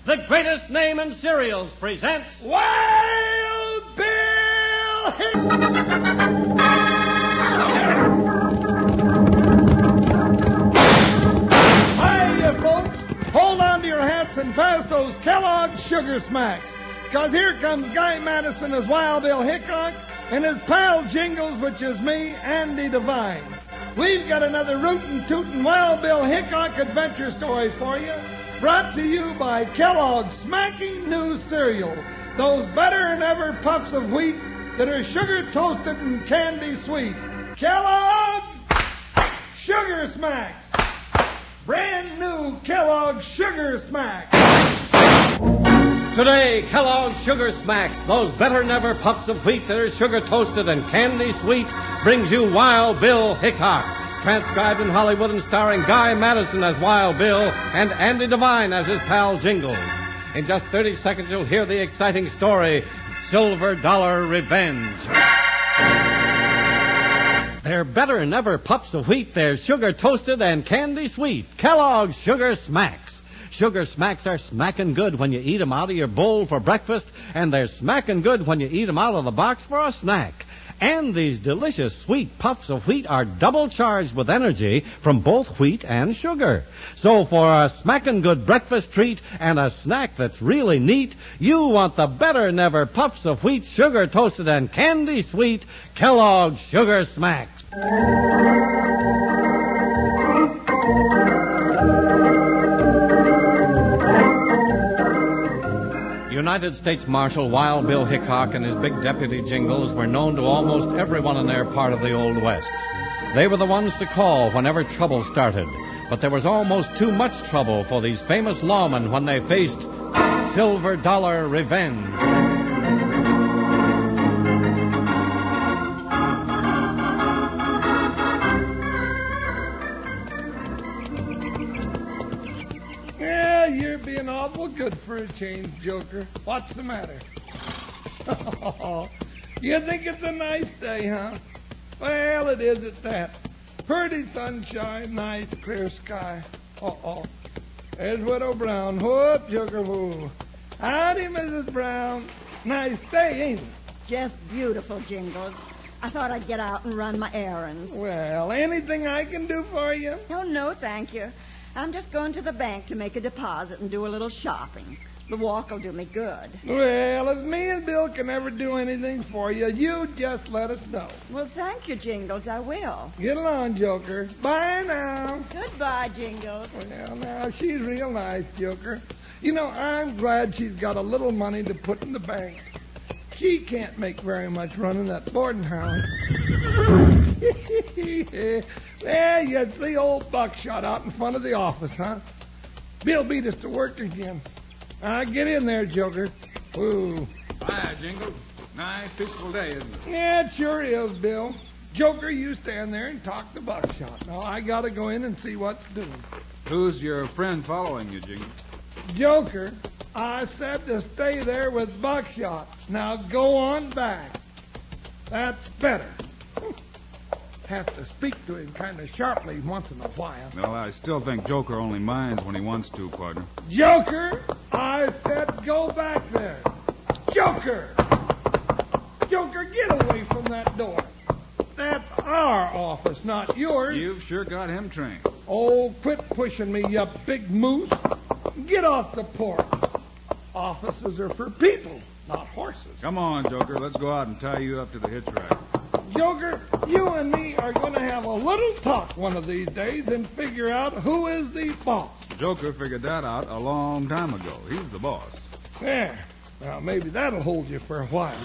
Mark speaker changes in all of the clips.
Speaker 1: the greatest name in cereals, presents
Speaker 2: Wild Bill Hiya, folks. Hold on to your hats and pass those Kellogg's Sugar Smacks. Because here comes Guy Madison as Wild Bill Hickok and his pal Jingles, which is me, Andy Devine. We've got another rootin' tootin' Wild Bill Hickok adventure story for you, brought to you by Kellogg's smacking new cereal, those better-than-ever puffs of wheat that are sugar-toasted and candy sweet. Kellogg's Sugar Smacks. Brand new Kellogg's Sugar Smacks.
Speaker 1: Today, Kellogg's Sugar Smacks, those better-than-ever puffs of wheat that are sugar-toasted and candy sweet, brings you Wild Bill Hickok, transcribed in Hollywood and starring Guy Madison as Wild Bill and Andy Devine as his pal Jingles. In just 30 seconds, you'll hear the exciting story, Silver Dollar Revenge. They're better-than-ever puffs of wheat. They're sugar-toasted and candy sweet. Kellogg's Sugar Smacks. Sugar Smacks are smacking good when you eat them out of your bowl for breakfast, and they're smacking good when you eat them out of the box for a snack. And these delicious sweet puffs of wheat are double charged with energy from both wheat and sugar. So for a smacking good breakfast treat and a snack that's really neat, you want the better-than-ever puffs of wheat, sugar-toasted and candy sweet Kellogg's Sugar Smacks. United States Marshal Wild Bill Hickok and his big deputy Jingles were known to almost everyone in their part of the Old West. They were the ones to call whenever trouble started. But there was almost too much trouble for these famous lawmen when they faced Silver Dollar Revenge.
Speaker 2: You're being awful good for a change, Joker. What's the matter? You think it's a nice day, huh? Well, it is at that. Pretty sunshine, nice clear sky. There's Widow Brown. Whoop, Joker, whoo. Howdy, Mrs. Brown. Nice day, ain't it?
Speaker 3: Just beautiful, Jingles. I thought I'd get out and run my errands.
Speaker 2: Well, anything I can do for you?
Speaker 3: Oh, no, thank you. I'm just going to the bank to make a deposit and do a little shopping. The walk will do me good.
Speaker 2: Well, if me and Bill can ever do anything for you, you just let us know.
Speaker 3: Well, thank you, Jingles. I will.
Speaker 2: Get along, Joker. Bye now.
Speaker 3: Goodbye, Jingles.
Speaker 2: Well, now, she's real nice, Joker. You know, I'm glad she's got a little money to put in the bank. She can't make very much running that boarding house. There you see old Buckshot out in front of the office, huh? Bill beat us to work again. Get in there, Joker. Ooh.
Speaker 4: Hi, Jingles. Nice, peaceful day, isn't it?
Speaker 2: Yeah, it sure is, Bill. Joker, you stand there and talk to Buckshot. Now, I got to go in and see what's doing.
Speaker 4: Who's your friend following you, Jingles?
Speaker 2: Joker, I said to stay there with Buckshot. Now, go on back. That's better. Have to speak to him kind of sharply once in a while.
Speaker 4: Well, I still think Joker only minds when he wants to, partner.
Speaker 2: Joker, I said go back there. Joker! Joker, get away from that door. That's our office, not yours.
Speaker 4: You've sure got him trained.
Speaker 2: Oh, quit pushing me, you big moose. Get off the porch. Offices are for people, not horses.
Speaker 4: Come on, Joker. Let's go out and tie you up to the hitch rack.
Speaker 2: Joker, you and me are going to have a little talk one of these days and figure out who is the boss.
Speaker 4: Joker figured that out a long time ago. He's the boss.
Speaker 2: There. Well, maybe that'll hold you for a while.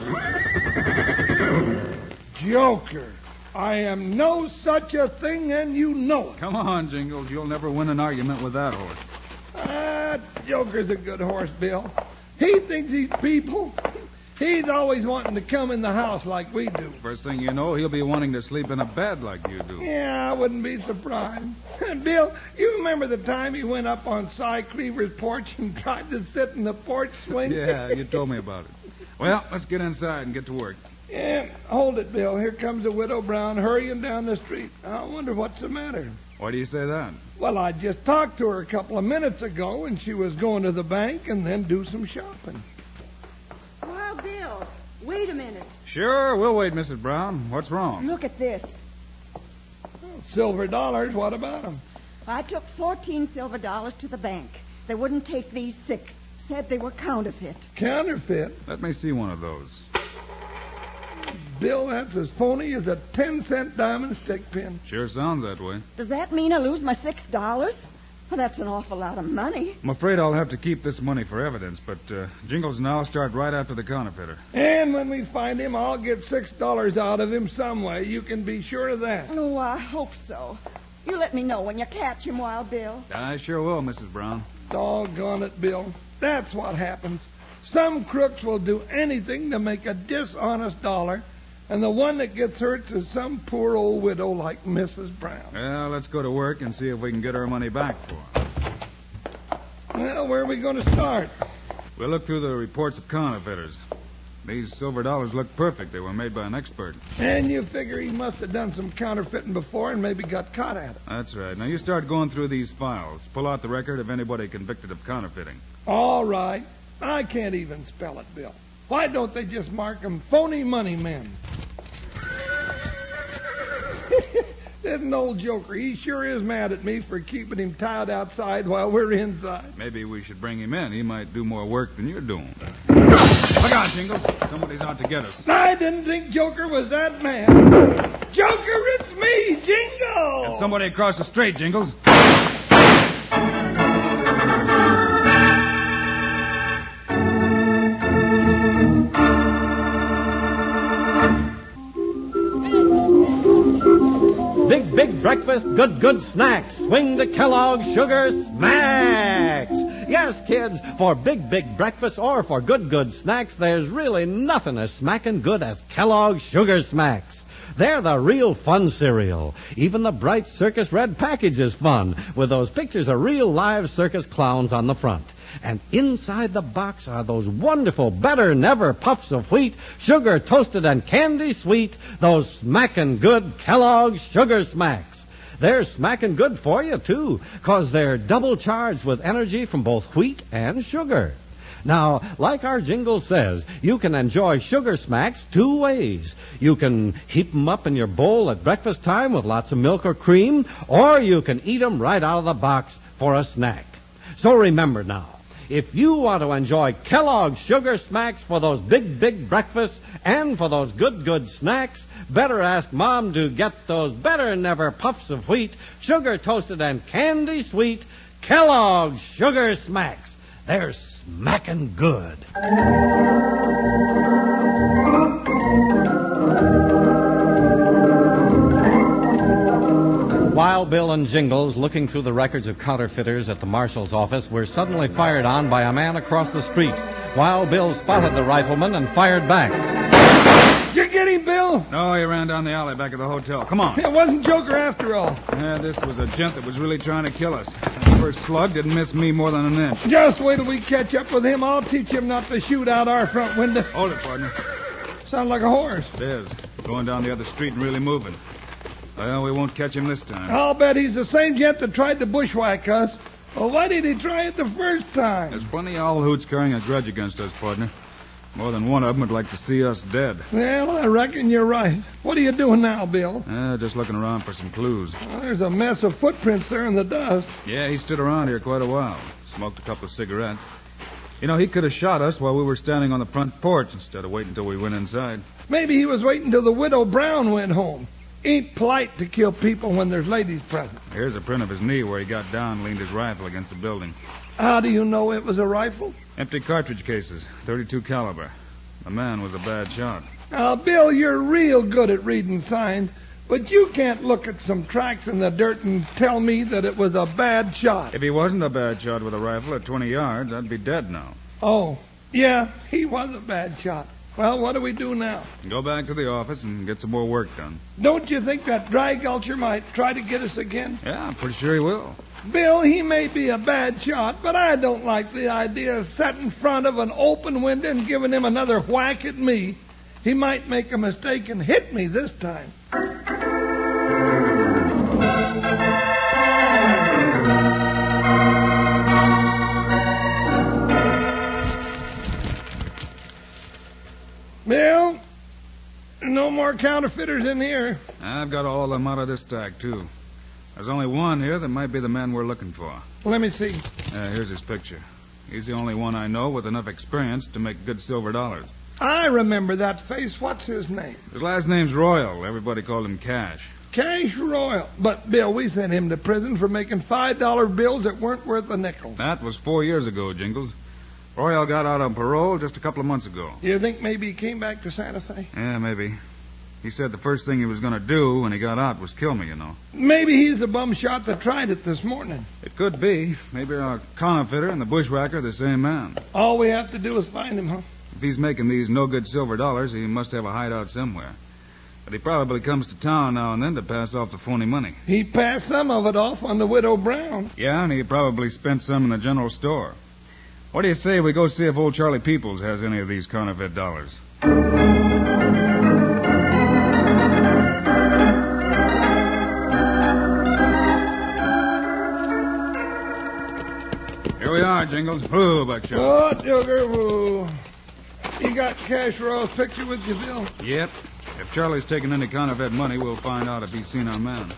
Speaker 2: Joker, I am no such a thing, and you know it.
Speaker 4: Come on, Jingles. You'll never win an argument with that horse.
Speaker 2: Joker's a good horse, Bill. He thinks he's people. He's always wanting to come in the house like we do.
Speaker 4: First thing you know, he'll be wanting to sleep in a bed like you do.
Speaker 2: Yeah, I wouldn't be surprised. Bill, you remember the time he went up on Cy Cleaver's porch and tried to sit in the porch swing?
Speaker 4: Yeah, you told me about it. Well, let's get inside and get to work.
Speaker 2: Yeah, hold it, Bill. Here comes the Widow Brown hurrying down the street. I wonder what's the matter.
Speaker 4: Why do you say that?
Speaker 2: Well, I just talked to her a couple of minutes ago, and she was going to the bank and then do some shopping.
Speaker 3: Wild Bill, wait a minute.
Speaker 4: Sure, we'll wait, Mrs. Brown. What's wrong?
Speaker 3: Look at this.
Speaker 2: Silver dollars, what about them?
Speaker 3: I took 14 silver dollars to the bank. They wouldn't take these 6. Said they were counterfeit.
Speaker 2: Counterfeit?
Speaker 4: Let me see one of those.
Speaker 2: Bill, that's as phony as a 10-cent diamond stick pin.
Speaker 4: Sure sounds that way.
Speaker 3: Does that mean I lose my $6? Well, that's an awful lot of money.
Speaker 4: I'm afraid I'll have to keep this money for evidence, but Jingles and I'll start right after the counterfeiter.
Speaker 2: And when we find him, I'll get $6 out of him some way. You can be sure of that.
Speaker 3: Oh, I hope so. You let me know when you catch him, Wild Bill.
Speaker 4: I sure will, Mrs. Brown.
Speaker 2: Doggone it, Bill. That's what happens. Some crooks will do anything to make a dishonest dollar, and the one that gets hurt is some poor old widow like Mrs. Brown.
Speaker 4: Well, let's go to work and see if we can get our money back for her.
Speaker 2: Well, where are we going to start?
Speaker 4: We'll look through the reports of counterfeiters. These silver dollars look perfect. They were made by an expert.
Speaker 2: And you figure he must have done some counterfeiting before and maybe got caught at it.
Speaker 4: That's right. Now, you start going through these files. Pull out the record of anybody convicted of counterfeiting.
Speaker 2: All right. I can't even spell it, Bill. Why don't they just mark them phony money men? Isn't old Joker? He sure is mad at me for keeping him tied outside while we're inside.
Speaker 4: Maybe we should bring him in. He might do more work than you're doing. Look out, Jingles. Somebody's out to get us.
Speaker 2: I didn't think Joker was that mad. Joker, it's me, Jingo!
Speaker 4: Get somebody across the street, Jingles.
Speaker 1: Big breakfast, good snacks. Swing the Kellogg's Sugar Smacks. Yes, kids, for big breakfast or for good snacks, there's really nothing as smacking good as Kellogg's Sugar Smacks. They're the real fun cereal. Even the bright circus red package is fun, with those pictures of real live circus clowns on the front. And inside the box are those wonderful better-than-ever puffs of wheat, sugar toasted and candy sweet, those smackin' good Kellogg's Sugar Smacks. They're smackin' good for you, too, 'cause they're double charged with energy from both wheat and sugar. Now, like our jingle says, you can enjoy Sugar Smacks 2 ways. You can heap 'em up in your bowl at breakfast time with lots of milk or cream, or you can eat 'em right out of the box for a snack. So remember now, if you want to enjoy Kellogg's Sugar Smacks for those big breakfasts and for those good snacks, better ask Mom to get those better-than-ever puffs of wheat, sugar toasted and candy sweet, Kellogg's Sugar Smacks. They're smacking good. Wild Bill and Jingles, looking through the records of counterfeiters at the marshal's office, were suddenly fired on by a man across the street. Wild Bill spotted the rifleman and fired back.
Speaker 2: Did you get him, Bill?
Speaker 4: No, he ran down the alley back of the hotel. Come on.
Speaker 2: It wasn't Joker after all.
Speaker 4: Yeah, this was a gent that was really trying to kill us. That first slug didn't miss me more than an inch.
Speaker 2: Just wait till we catch up with him. I'll teach him not to shoot out our front window.
Speaker 4: Hold it, partner.
Speaker 2: Sounds like a horse.
Speaker 4: It is. Going down the other street and really moving. Well, we won't catch him this time.
Speaker 2: I'll bet he's the same gent that tried to bushwhack us. Well, why did he try it the first time?
Speaker 4: There's plenty of old hoots carrying a grudge against us, partner. More than one of them would like to see us dead.
Speaker 2: Well, I reckon you're right. What are you doing now, Bill?
Speaker 4: Just looking around for some clues.
Speaker 2: Well, there's a mess of footprints there in the dust.
Speaker 4: Yeah, he stood around here quite a while. Smoked a couple of cigarettes. You know, he could have shot us while we were standing on the front porch instead of waiting until we went inside.
Speaker 2: Maybe he was waiting till the Widow Brown went home. Ain't polite to kill people when there's ladies present.
Speaker 4: Here's a print of his knee where he got down and leaned his rifle against the building.
Speaker 2: How do you know it was a rifle?
Speaker 4: Empty cartridge cases, .32 caliber. The man was a bad shot.
Speaker 2: Now, Bill, you're real good at reading signs, but you can't look at some tracks in the dirt and tell me that it was a bad shot.
Speaker 4: If he wasn't a bad shot with a rifle at 20 yards, I'd be dead now.
Speaker 2: Oh, yeah, he was a bad shot. Well, what do we do now?
Speaker 4: Go back to the office and get some more work done.
Speaker 2: Don't you think that dry gulcher might try to get us again?
Speaker 4: Yeah, I'm pretty sure he will.
Speaker 2: Bill, he may be a bad shot, but I don't like the idea of sitting in front of an open window and giving him another whack at me. He might make a mistake and hit me this time. Bill, no more counterfeiters in here.
Speaker 4: I've got all of them out of this stack, too. There's only one here that might be the man we're looking for.
Speaker 2: Let me see.
Speaker 4: Here's his picture. He's the only one I know with enough experience to make good silver dollars.
Speaker 2: I remember that face. What's his name?
Speaker 4: His last name's Royal. Everybody called him Cash.
Speaker 2: Cash Royal. But, Bill, we sent him to prison for making $5 bills that weren't worth a nickel.
Speaker 4: That was 4 years ago, Jingles. Royal got out on parole just a couple of months ago.
Speaker 2: You think maybe he came back to Santa Fe?
Speaker 4: Yeah, maybe. He said the first thing he was going to do when he got out was kill me, you know.
Speaker 2: Maybe he's the bum shot that tried it this morning.
Speaker 4: It could be. Maybe our counterfeiter and the bushwhacker are the same man.
Speaker 2: All we have to do is find him, huh?
Speaker 4: If he's making these no-good silver dollars, he must have a hideout somewhere. But he probably comes to town now and then to pass off the phony money.
Speaker 2: He passed some of it off on the Widow Brown.
Speaker 4: Yeah, and he probably spent some in the general store. What do you say we go see if old Charlie Peoples has any of these counterfeit dollars? Here we are, Jingles. Whoa, Buckshot.
Speaker 2: Oh, Jugger, whoa. You got Cash Royal's picture with you, Bill?
Speaker 4: Yep. If Charlie's taking any counterfeit money, we'll find out if he's seen our man.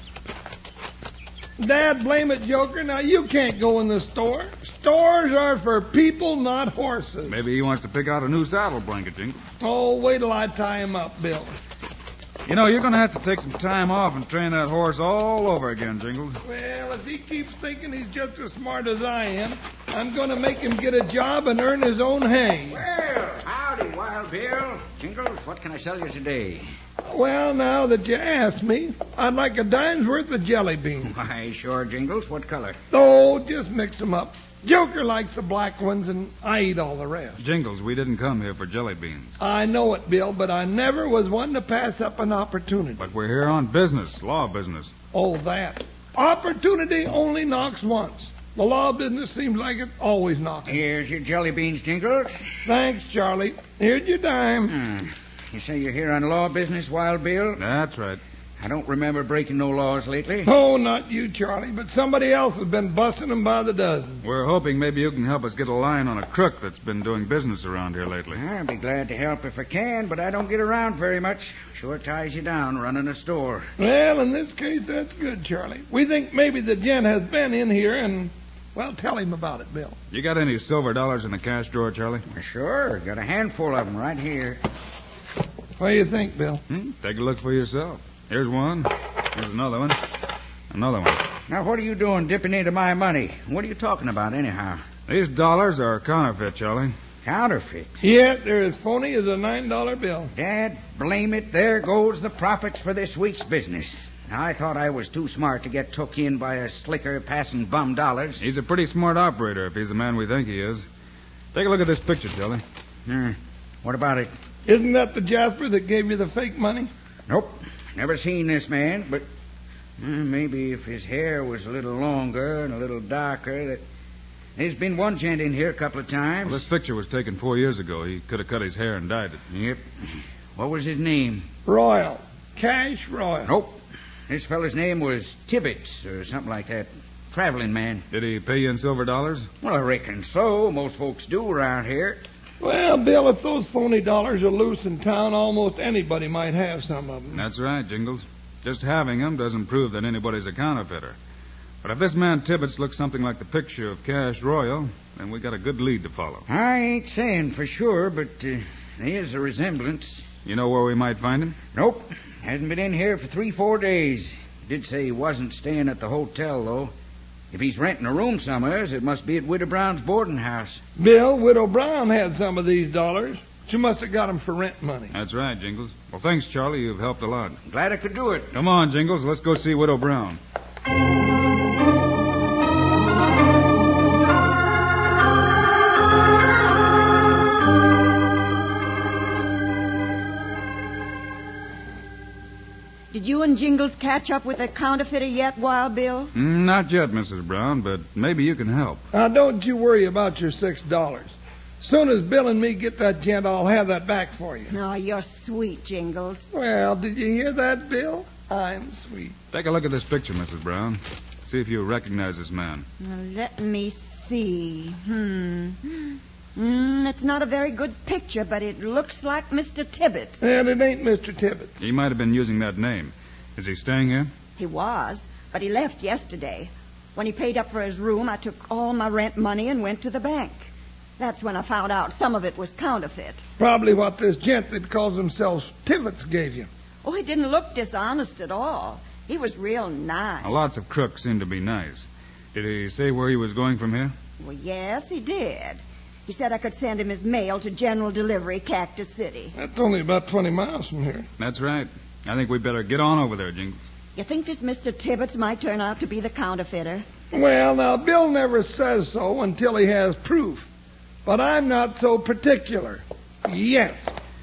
Speaker 2: Dad, blame it, Joker. Now, you can't go in the store. Stores are for people, not horses.
Speaker 4: Maybe he wants to pick out a new saddle blanket, Jingles.
Speaker 2: Oh, wait till I tie him up, Bill.
Speaker 4: You know, you're going to have to take some time off and train that horse all over again, Jingles.
Speaker 2: Well, if he keeps thinking he's just as smart as I am, I'm going to make him get a job and earn his own hay.
Speaker 5: Well, howdy, Wild Bill. Jingles, what can I sell you today?
Speaker 2: Well, now that you ask me, I'd like a dime's worth of jelly beans.
Speaker 5: Why, sure, Jingles. What color?
Speaker 2: Oh, just mix them up. Joker likes the black ones, and I eat all the rest.
Speaker 4: Jingles, we didn't come here for jelly beans.
Speaker 2: I know it, Bill, but I never was one to pass up an opportunity.
Speaker 4: But we're here on business, law business.
Speaker 2: Oh, that. Opportunity only knocks once. The law business seems like it's always knocking.
Speaker 5: Here's your jelly beans, Jingles.
Speaker 2: Thanks, Charlie. Here's your dime.
Speaker 5: You say you're here on law business, Wild Bill?
Speaker 4: That's right.
Speaker 5: I don't remember breaking no laws lately.
Speaker 2: Oh, not you, Charlie, but somebody else has been busting them by the dozen.
Speaker 4: We're hoping maybe you can help us get a line on a crook that's been doing business around here lately.
Speaker 5: I'll be glad to help if I can, but I don't get around very much. Sure ties you down running a store.
Speaker 2: Well, in this case, that's good, Charlie. We think maybe the gent has been in here and, well, tell him about it, Bill.
Speaker 4: You got any silver dollars in the cash drawer, Charlie?
Speaker 5: Sure, got a handful of them right here.
Speaker 2: What do you think, Bill?
Speaker 4: Take a look for yourself. Here's one. Here's another one. Another one.
Speaker 5: Now, what are you doing dipping into my money? What are you talking about, anyhow?
Speaker 4: These dollars are counterfeit, Charlie.
Speaker 5: Counterfeit?
Speaker 2: Yeah, they're as phony as a $9 bill.
Speaker 5: Dad, blame it, there goes the profits for this week's business. I thought I was too smart to get took in by a slicker passing bum dollars.
Speaker 4: He's a pretty smart operator if he's the man we think he is. Take a look at this picture, Charlie.
Speaker 5: What about it?
Speaker 2: Isn't that the Jasper that gave you the fake money?
Speaker 5: Nope. Never seen this man, but maybe if his hair was a little longer and a little darker. There's been one gent in here a couple of times.
Speaker 4: Well, this picture was taken 4 years ago. He could have cut his hair and dyed it.
Speaker 5: Yep. What was his name?
Speaker 2: Royal. Cash Royal.
Speaker 5: Nope. This fella's name was Tibbets or something like that. Traveling man.
Speaker 4: Did he pay you in silver dollars?
Speaker 5: Well, I reckon so. Most folks do around here.
Speaker 2: Well, Bill, if those phony dollars are loose in town, almost anybody might have some of them.
Speaker 4: That's right, Jingles. Just having them doesn't prove that anybody's a counterfeiter. But if this man Tibbets looks something like the picture of Cash Royal, then we got a good lead to follow.
Speaker 5: I ain't saying for sure, but there is a resemblance.
Speaker 4: You know where we might find him?
Speaker 5: Nope. Hasn't been in here for 3-4 days. Did say he wasn't staying at the hotel, though. If he's renting a room somewheres, it must be at Widow Brown's boarding house.
Speaker 2: Bill, Widow Brown had some of these dollars. She must have got them for rent money.
Speaker 4: That's right, Jingles. Well, thanks, Charlie. You've helped a lot.
Speaker 5: Glad I could do it.
Speaker 4: Come on, Jingles. Let's go see Widow Brown.
Speaker 3: Did you and Jingles catch up with the counterfeiter yet, Wild Bill?
Speaker 4: Not yet, Mrs. Brown, but maybe you can help.
Speaker 2: Now, don't you worry about your $6. Soon as Bill and me get that gent, I'll have that back for you.
Speaker 3: Oh, you're sweet, Jingles.
Speaker 2: Well, did you hear that, Bill? I'm sweet.
Speaker 4: Take a look at this picture, Mrs. Brown. See if you recognize this man.
Speaker 3: Now, let me see. It's not a very good picture, but it looks like Mr. Tibbets.
Speaker 2: And it ain't Mr. Tibbets.
Speaker 4: He might have been using that name. Is he staying here?
Speaker 3: He was, but he left yesterday. When he paid up for his room, I took all my rent money and went to the bank. That's when I found out some of it was counterfeit.
Speaker 2: Probably what this gent that calls himself Tibbets gave you.
Speaker 3: Oh, he didn't look dishonest at all. He was real nice.
Speaker 4: Lots of crooks seem to be nice. Did he say where he was going from here?
Speaker 3: Well, yes, he did. He said I could send him his mail to General Delivery, Cactus City.
Speaker 2: That's only about 20 miles from here.
Speaker 4: That's right. I think we better get on over there, Jingles.
Speaker 3: You think this Mr. Tibbets might turn out to be the counterfeiter?
Speaker 2: Well, now, Bill never says so until he has proof. But I'm not so particular. Yes.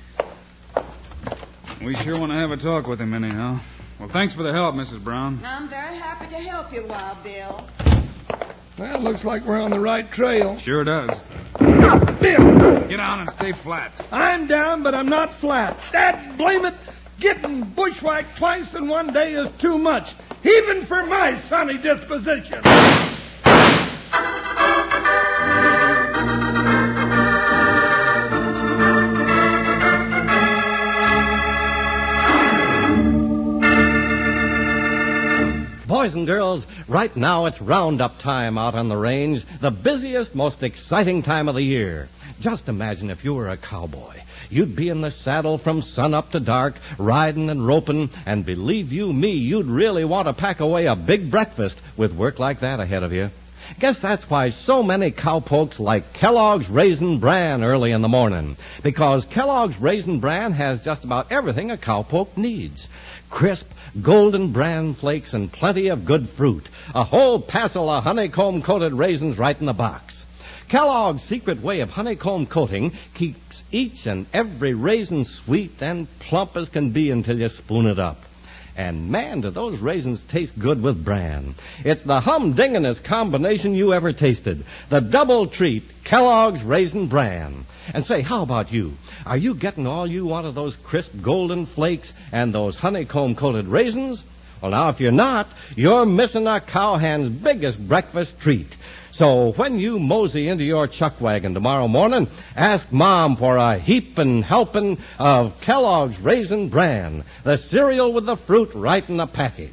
Speaker 4: We sure want to have a talk with him anyhow. Well, thanks for the help, Mrs. Brown.
Speaker 3: I'm very happy to help you, Wild Bill.
Speaker 2: Well, looks like we're on the right trail.
Speaker 4: Sure does.
Speaker 2: Bill!
Speaker 4: Get down and stay flat.
Speaker 2: I'm down, but I'm not flat. Dad blame it, getting bushwhacked twice in one day is too much, even for my sunny disposition.
Speaker 1: Boys and girls, right now it's roundup time out on the range, the busiest, most exciting time of the year. Just imagine if you were a cowboy. You'd be in the saddle from sun up to dark, riding and roping, and believe you me, you'd really want to pack away a big breakfast with work like that ahead of you. Guess that's why so many cowpokes like Kellogg's Raisin Bran early in the morning. Because Kellogg's Raisin Bran has just about everything a cowpoke needs. Crisp, golden bran flakes and plenty of good fruit. A whole passel of honeycomb-coated raisins right in the box. Kellogg's secret way of honeycomb coating keeps each and every raisin sweet and plump as can be until you spoon it up. And, man, do those raisins taste good with bran. It's the humdinginest combination you ever tasted. The double treat, Kellogg's Raisin Bran. And say, how about you? Are you getting all you want of those crisp golden flakes and those honeycomb-coated raisins? Well, now, if you're not, you're missing a cowhand's biggest breakfast treat. So when you mosey into your chuck wagon tomorrow morning, ask Mom for a heapin' helping of Kellogg's Raisin Bran, the cereal with the fruit right in the package.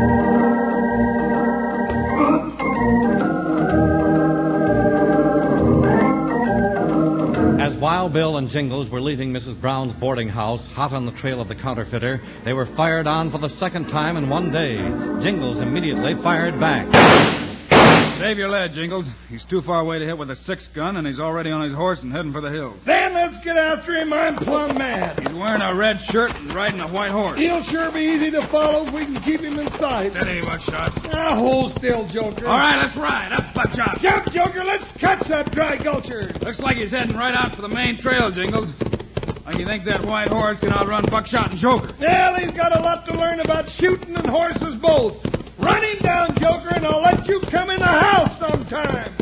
Speaker 1: As Wild Bill and Jingles were leaving Mrs. Brown's boarding house, hot on the trail of the counterfeiter, they were fired on for the second time in one day. Jingles immediately fired back.
Speaker 4: Save your lead, Jingles. He's too far away to hit with a 6-gun, and he's already on his horse and heading for the hills.
Speaker 2: Then let's get after him. I'm plumb mad.
Speaker 4: He's wearing a red shirt and riding a white horse.
Speaker 2: He'll sure be easy to follow if we can keep him in sight.
Speaker 4: Steady, Buckshot.
Speaker 2: Now hold still, Joker.
Speaker 4: All right, let's ride. Up, Buckshot.
Speaker 2: Jump, Joker. Let's catch that dry gulcher.
Speaker 4: Looks like he's heading right out for the main trail, Jingles. Like he thinks that white horse can outrun Buckshot and Joker.
Speaker 2: Well, he's got a lot to learn about shooting and horses both. Run him down, Joker, and I'll let you come in the house sometime.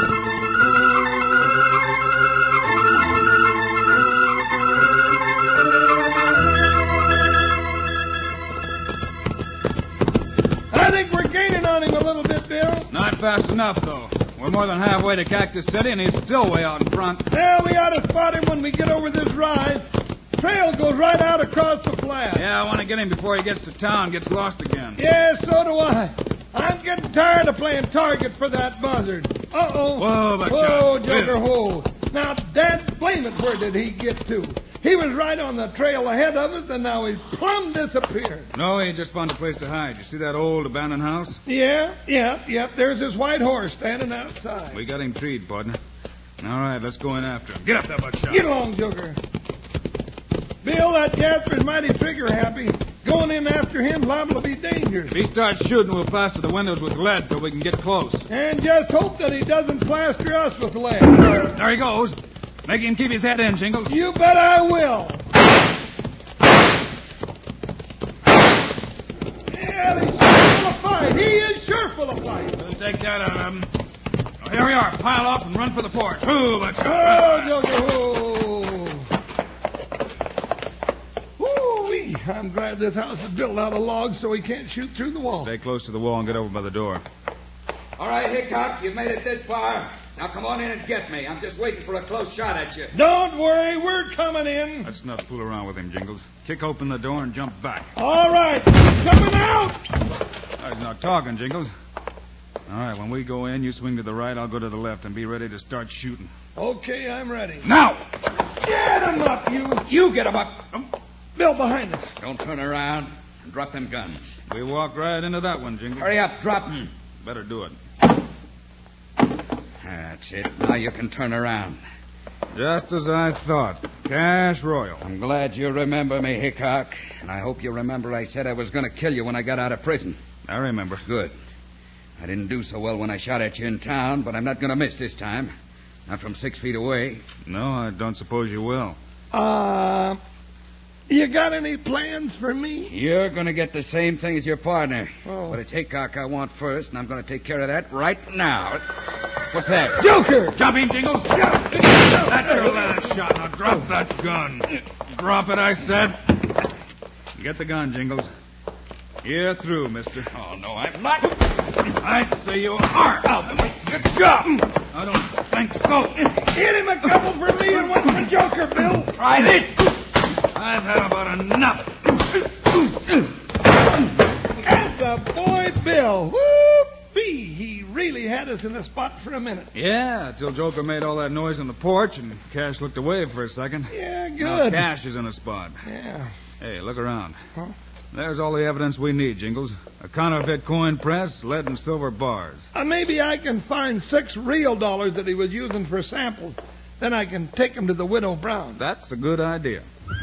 Speaker 2: I think we're gaining on him a little bit, Bill.
Speaker 4: Not fast enough, though. We're more than halfway to Cactus City, and he's still way out in front.
Speaker 2: Well, we ought to spot him when we get over this rise. Trail goes right out across the flat.
Speaker 4: Yeah, I want to get him before he gets to town, gets lost again.
Speaker 2: Yeah, so do I. I'm getting tired of playing target for that buzzard. Uh-oh.
Speaker 4: Whoa, Buckshot.
Speaker 2: Whoa, Joker, whoa. Now, Dad, blame it, where did he get to? He was right on the trail ahead of us, and now he's plumb disappeared.
Speaker 4: No, he just found a place to hide. You see that old abandoned house?
Speaker 2: Yeah. There's his white horse standing outside.
Speaker 4: We got him treed, partner. All right, let's go in after him. Get up there, Buckshot.
Speaker 2: Get along, Joker. Bill, that Jasper's mighty trigger happy. Going in after him liable to be dangerous.
Speaker 4: If he starts shooting, we'll plaster the windows with lead so we can get close.
Speaker 2: And just hope that he doesn't plaster us with lead.
Speaker 4: There he goes. Make him keep his head in, Jingles.
Speaker 2: You bet I will. Yeah, he's sure full of fight. He is sure full of fight.
Speaker 4: We'll take that out of him. Now, Here we are. Pile up and run for the porch. Ooh, but
Speaker 2: Woo-wee. I'm glad this house is built out of logs so he can't shoot through the wall.
Speaker 4: Stay close to the wall and get over by the door.
Speaker 5: All right, Hickok, you've made it this far. Now come on in and get me. I'm just waiting for a close shot at you.
Speaker 2: Don't worry, we're coming in.
Speaker 4: Let's not fool around with him, Jingles. Kick open the door and jump back.
Speaker 2: All right, coming out.
Speaker 4: He's not talking, Jingles. All right, when we go in, you swing to the right, I'll go to the left, and be ready to start shooting.
Speaker 2: Okay, I'm ready.
Speaker 4: Now!
Speaker 2: Get him up, you.
Speaker 5: You get him up.
Speaker 2: Bill, behind us.
Speaker 5: Don't turn around and drop them guns.
Speaker 4: We walk right into that one, Jingles.
Speaker 5: Hurry up, drop them.
Speaker 4: Better do it.
Speaker 5: That's it. Now you can turn around.
Speaker 4: Just as I thought. Cash Royal.
Speaker 5: I'm glad you remember me, Hickok. And I hope you remember I said I was going to kill you when I got out of prison.
Speaker 4: I remember.
Speaker 5: Good. I didn't do so well when I shot at you in town, but I'm not going to miss this time. Not from 6 feet away.
Speaker 4: No, I don't suppose you will.
Speaker 2: You got any plans for me?
Speaker 5: You're going to get the same thing as your partner.
Speaker 2: Oh.
Speaker 5: But it's Hickok I want first, and I'm going to take care of that right now. What's that?
Speaker 2: Joker!
Speaker 4: Jump in, Jingles. That's your last shot. Now drop that gun. Drop it, I said. Get the gun, Jingles. You're through, mister.
Speaker 5: Oh, no, I'm not.
Speaker 4: I'd say you are.
Speaker 5: Good job.
Speaker 4: I don't think so.
Speaker 2: Hit him a couple for me and one for Joker, Bill.
Speaker 5: Try this.
Speaker 4: I've had about enough.
Speaker 2: And the boy, Bill. Whoop-ee. He really had us in a spot for a minute.
Speaker 4: Yeah, till Joker made all that noise on the porch and Cash looked away for a second.
Speaker 2: Yeah, good.
Speaker 4: Now Cash is in a spot.
Speaker 2: Yeah.
Speaker 4: Hey, look around.
Speaker 2: Huh?
Speaker 4: There's all the evidence we need, Jingles. A counterfeit coin press, lead and silver bars.
Speaker 2: Maybe I can find 6 real dollars that he was using for samples. Then I can take them to the Widow Brown.
Speaker 4: That's a good idea.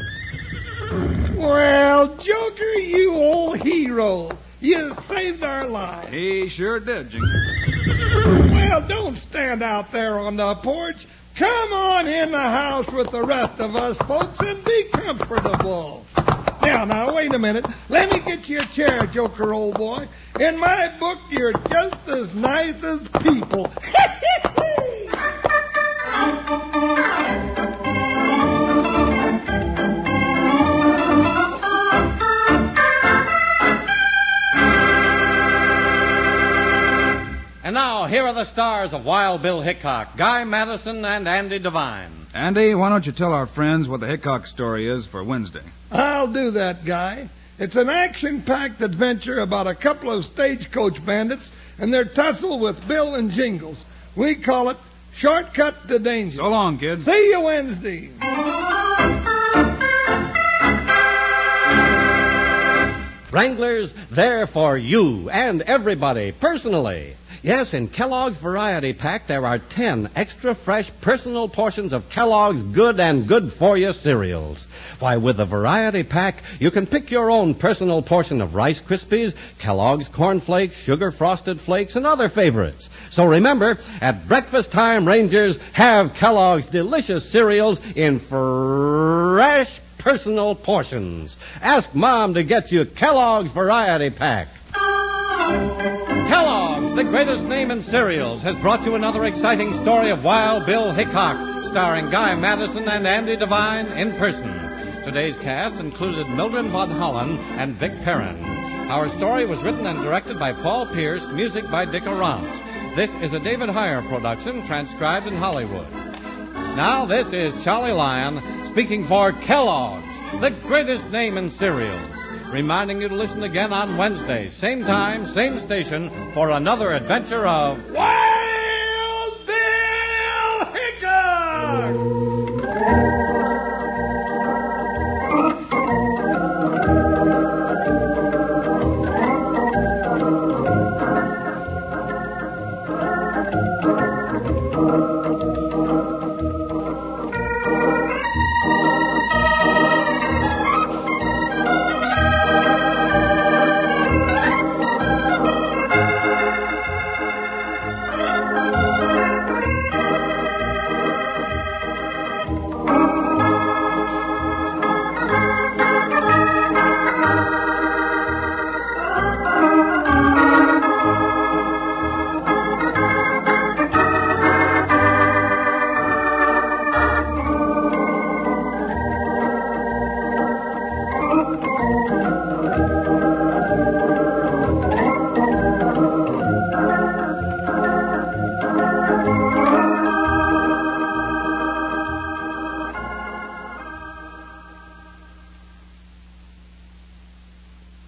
Speaker 2: Well, Joker, you old hero. You saved our lives.
Speaker 4: He sure did, Jingles.
Speaker 2: Well, don't stand out there on the porch. Come on in the house with the rest of us folks and be comfortable. Now, wait a minute. Let me get you a chair, Joker, old boy. In my book, you're just as nice as people.
Speaker 1: And now, here are the stars of Wild Bill Hickok, Guy Madison and Andy Devine.
Speaker 4: Andy, why don't you tell our friends what the Hickok story is for Wednesday?
Speaker 2: I'll do that, Guy. It's an action-packed adventure about a couple of stagecoach bandits and their tussle with Bill and Jingles. We call it Shortcut to Danger.
Speaker 4: So long, kids.
Speaker 2: See you Wednesday.
Speaker 1: Wranglers, they're for you and everybody, personally. Yes, in Kellogg's Variety Pack, there are 10 extra fresh personal portions of Kellogg's good and good-for-you cereals. Why, with the Variety Pack, you can pick your own personal portion of Rice Krispies, Kellogg's Corn Flakes, Sugar Frosted Flakes, and other favorites. So remember, at breakfast time, Rangers, have Kellogg's delicious cereals in fresh personal portions. Ask Mom to get you Kellogg's Variety Pack. Kellogg's, the greatest name in cereals, has brought you another exciting story of Wild Bill Hickok, starring Guy Madison and Andy Devine in person. Today's cast included Mildred Von Hollen and Vic Perrin. Our story was written and directed by Paul Pierce, music by Dick Arant. This is a David Heyer production, transcribed in Hollywood. Now, this is Charlie Lyon speaking for Kellogg's, the greatest name in cereals, reminding you to listen again on Wednesday, same time, same station, for another adventure of
Speaker 2: Wild Bill Hickok!